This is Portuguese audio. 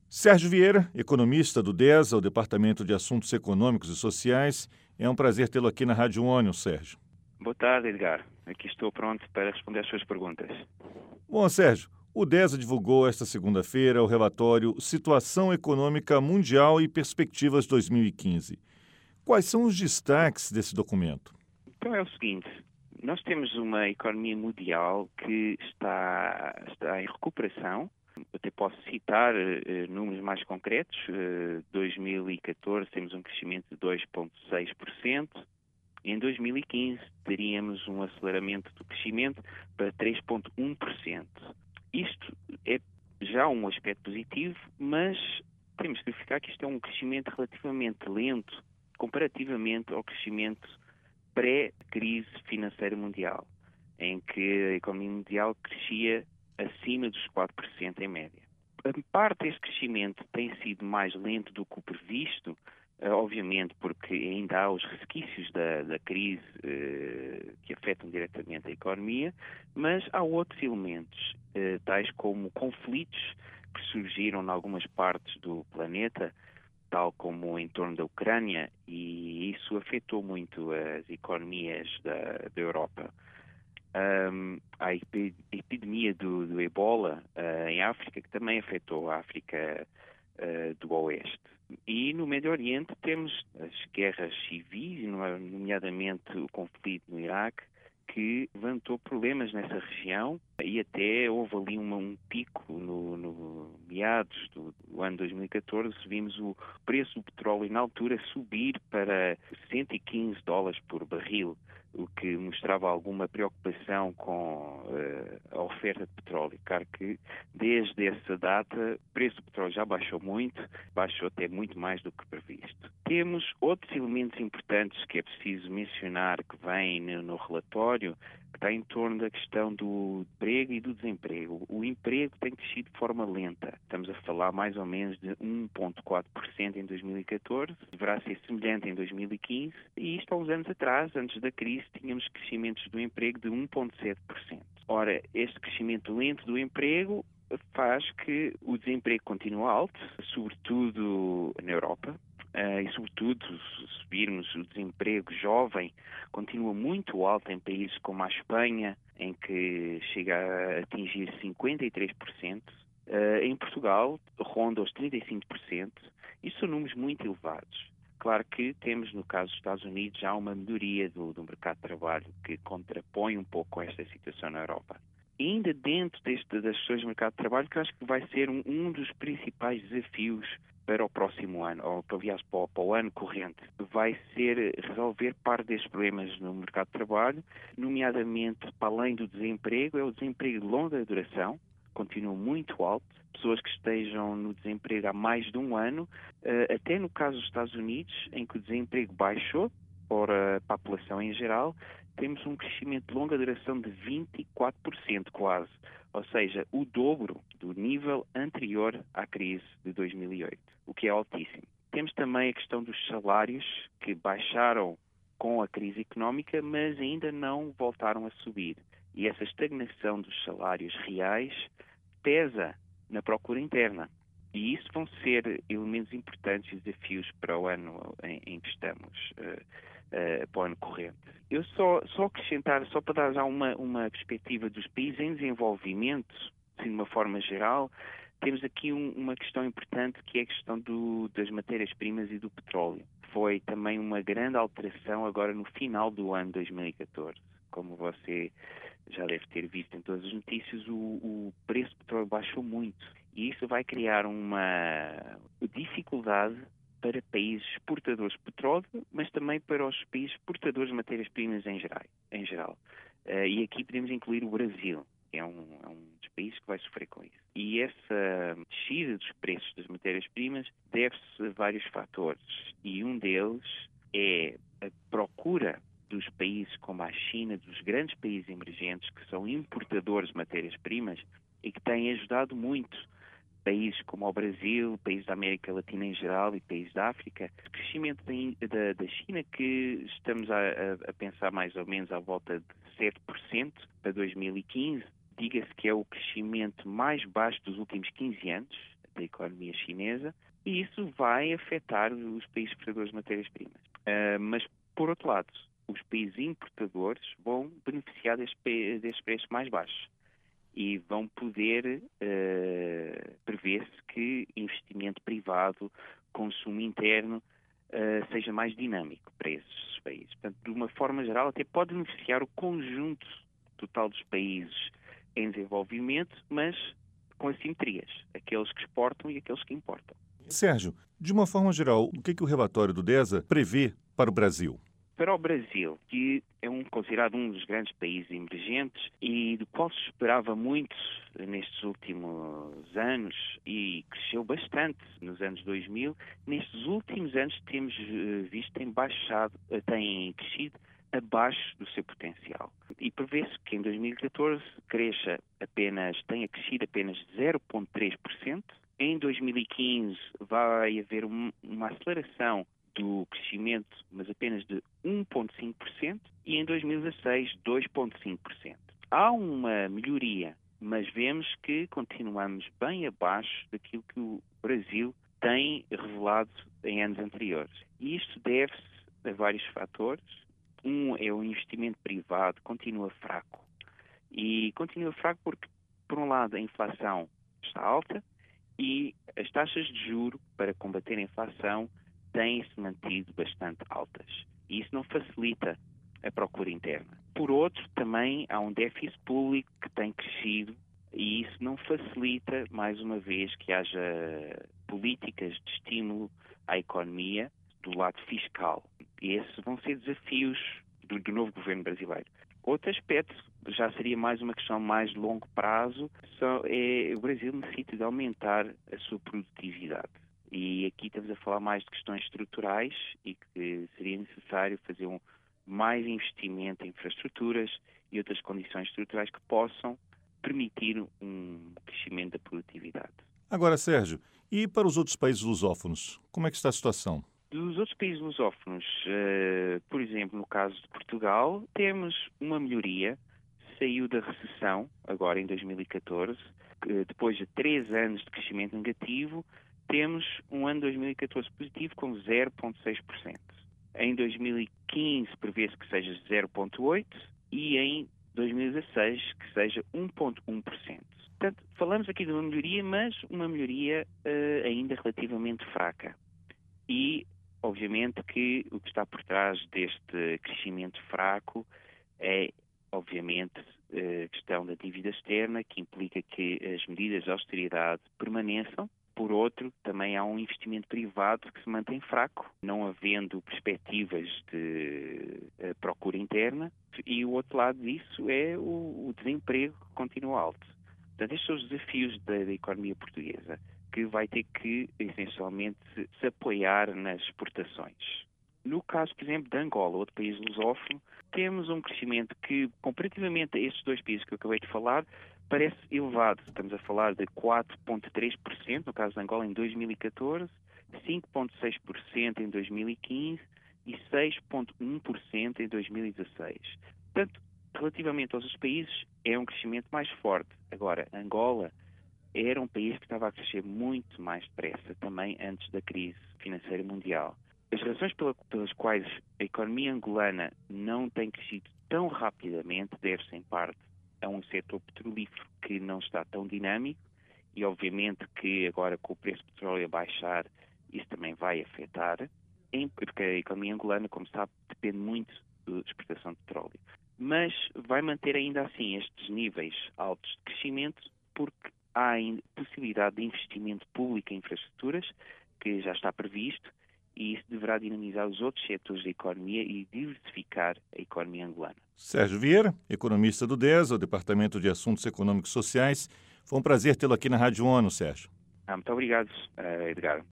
Sérgio Vieira, economista do DESA, o Departamento de Assuntos Econômicos e Sociais. É um prazer tê-lo aqui na Rádio ONU, Sérgio. Boa tarde, Edgar. Aqui estou pronto para responder às suas perguntas. Bom, Sérgio, o DESA divulgou esta segunda-feira o relatório Situação Econômica Mundial e Perspectivas 2015. Quais são os destaques desse documento? Então é o seguinte, nós temos uma economia mundial que está em recuperação. Eu até posso citar números mais concretos. 2014 temos um crescimento de 2,6%. Em 2015 teríamos um aceleramento do crescimento para 3,1%. Isto é já um aspecto positivo, mas temos que verificar que isto é um crescimento relativamente lento comparativamente ao crescimento pré-crise financeira mundial, em que a economia mundial crescia acima dos 4% em média. A parte deste crescimento tem sido mais lento do que o previsto, obviamente porque ainda há os resquícios da crise que afetam diretamente a economia, mas há outros elementos, tais como conflitos que surgiram em algumas partes do planeta, tal como em torno da Ucrânia, e isso afetou muito as economias da Europa. A epidemia do Ebola em África, que também afetou a África do Oeste. E no Médio Oriente temos as guerras civis, nomeadamente o conflito no Iraque, que levantou problemas nessa região e até houve ali um pico no meados do ano 2014, vimos o preço do petróleo na altura subir para $115 por barril, o que mostrava alguma preocupação com a oferta de petróleo. Claro que desde essa data o preço do petróleo já baixou muito, baixou até muito mais do que previsto. Temos outros elementos importantes que é preciso mencionar que vêm no relatório, que está em torno da questão do emprego e do desemprego. O emprego tem crescido de forma lenta. Estamos a falar mais ou menos de 1,4% em 2014, deverá ser semelhante em 2015, e isto há uns anos atrás, antes da crise, tínhamos crescimentos do emprego de 1,7%. Ora, este crescimento lento do emprego faz que o desemprego continue alto, sobretudo na Europa. E sobretudo, se virmos o desemprego jovem, continua muito alto em países como a Espanha, em que chega a atingir 53%. Em Portugal, ronda os 35%. Isso são números muito elevados. Claro que temos, no caso dos Estados Unidos, já uma melhoria do mercado de trabalho que contrapõe um pouco esta situação na Europa. E ainda dentro das questões do mercado de trabalho, que eu acho que vai ser um dos principais desafios para o próximo ano, ou aliás para o ano corrente, vai ser resolver parte destes problemas no mercado de trabalho, nomeadamente, para além do desemprego, é o desemprego de longa duração, continua muito alto, pessoas que estejam no desemprego há mais de um ano, até no caso dos Estados Unidos, em que o desemprego baixou para a população em geral, temos um crescimento de longa duração de 24% quase, ou seja, o dobro do nível anterior à crise de 2008, o que é altíssimo. Temos também a questão dos salários, que baixaram com a crise económica, mas ainda não voltaram a subir. E essa estagnação dos salários reais pesa na procura interna. E isso vão ser elementos importantes e desafios para o ano em que estamos, para o ano corrente. Eu só acrescentar, só para dar já uma perspectiva dos países em desenvolvimento, assim, de uma forma geral, temos aqui uma questão importante, que é a questão das matérias-primas e do petróleo. Foi também uma grande alteração agora no final do ano 2014. Como você já deve ter visto em todas as notícias, o preço do petróleo baixou muito. E isso vai criar uma dificuldade para países exportadores de petróleo, mas também para os países exportadores de matérias-primas em geral. E aqui podemos incluir o Brasil, que é um dos países que vai sofrer com isso. E essa descida dos preços das matérias-primas deve-se a vários fatores. E um deles é a procura dos países como a China, dos grandes países emergentes que são importadores de matérias-primas e que têm ajudado muito países como o Brasil, países da América Latina em geral e países da África. O crescimento da China, que estamos a pensar mais ou menos à volta de 7% para 2015, diga-se que é o crescimento mais baixo dos últimos 15 anos, da economia chinesa, e isso vai afetar os países exportadores de matérias-primas. Mas, por outro lado, os países importadores vão beneficiar destes preços mais baixos e vão poder prever-se que investimento privado, consumo interno, seja mais dinâmico para esses países. Portanto, de uma forma geral, até pode beneficiar o conjunto total dos países em desenvolvimento, mas com assimetrias, aqueles que exportam e aqueles que importam. Sérgio, de uma forma geral, o que o relatório do DESA prevê para o Brasil? Para o Brasil, que é considerado um dos grandes países emergentes e do qual se esperava muito nestes últimos anos e cresceu bastante nos anos 2000, nestes últimos anos temos visto tem crescido abaixo do seu potencial. E prevê-se que em 2014 tenha crescido apenas 0,3%. Em 2015 vai haver uma aceleração do crescimento, mas apenas de 1,5%, e em 2016, 2,5%. Há uma melhoria, mas vemos que continuamos bem abaixo daquilo que o Brasil tem revelado em anos anteriores. E isto deve-se a vários fatores. Um é o investimento privado, continua fraco. E continua fraco porque, por um lado, a inflação está alta e as taxas de juros para combater a inflação têm-se mantido bastante altas. E isso não facilita a procura interna. Por outro, também há um déficit público que tem crescido e isso não facilita, mais uma vez, que haja políticas de estímulo à economia do lado fiscal. E esses vão ser desafios do novo governo brasileiro. Outro aspecto já seria mais uma questão mais de longo prazo, o Brasil necessita de aumentar a sua produtividade. E aqui estamos a falar mais de questões estruturais e que seria necessário fazer mais investimento em infraestruturas e outras condições estruturais que possam permitir um crescimento da produtividade. Agora, Sérgio, e para os outros países lusófonos, como é que está a situação? Dos outros países lusófonos, por exemplo, no caso de Portugal, temos uma melhoria, saiu da recessão, agora em 2014, depois de 3 anos de crescimento negativo, temos um ano 2014 positivo com 0,6%. Em 2015 prevê-se que seja 0,8% e em 2016 que seja 1,1%. Portanto, falamos aqui de uma melhoria, mas uma melhoria ainda relativamente fraca. E, obviamente, que o que está por trás deste crescimento fraco é, obviamente, a questão da dívida externa, que implica que as medidas de austeridade permaneçam. Por outro, também há um investimento privado que se mantém fraco, não havendo perspectivas de procura interna. E o outro lado disso é o desemprego que continua alto. Portanto, estes são os desafios da economia portuguesa, que vai ter que, essencialmente, se apoiar nas exportações. No caso, por exemplo, de Angola, outro país lusófono, temos um crescimento que, comparativamente a estes dois países que eu acabei de falar, parece elevado. Estamos a falar de 4,3%, no caso de Angola, em 2014, 5,6% em 2015 e 6,1% em 2016. Portanto, relativamente aos outros países, é um crescimento mais forte. Agora, Angola era um país que estava a crescer muito mais depressa, também antes da crise financeira mundial. As razões pelas quais a economia angolana não tem crescido tão rapidamente deve-se, em parte, a um setor petrolífero que não está tão dinâmico e, obviamente, que agora com o preço do petróleo a baixar, isso também vai afetar, porque a economia angolana, como sabe, depende muito da exportação de petróleo. Mas vai manter ainda assim estes níveis altos de crescimento porque há possibilidade de investimento público em infraestruturas, que já está previsto, e isso deverá dinamizar os outros setores da economia e diversificar a economia angolana. Sérgio Vieira, economista do DESA, o Departamento de Assuntos Econômicos e Sociais. Foi um prazer tê-lo aqui na Rádio ONU, Sérgio. Muito obrigado, Edgar.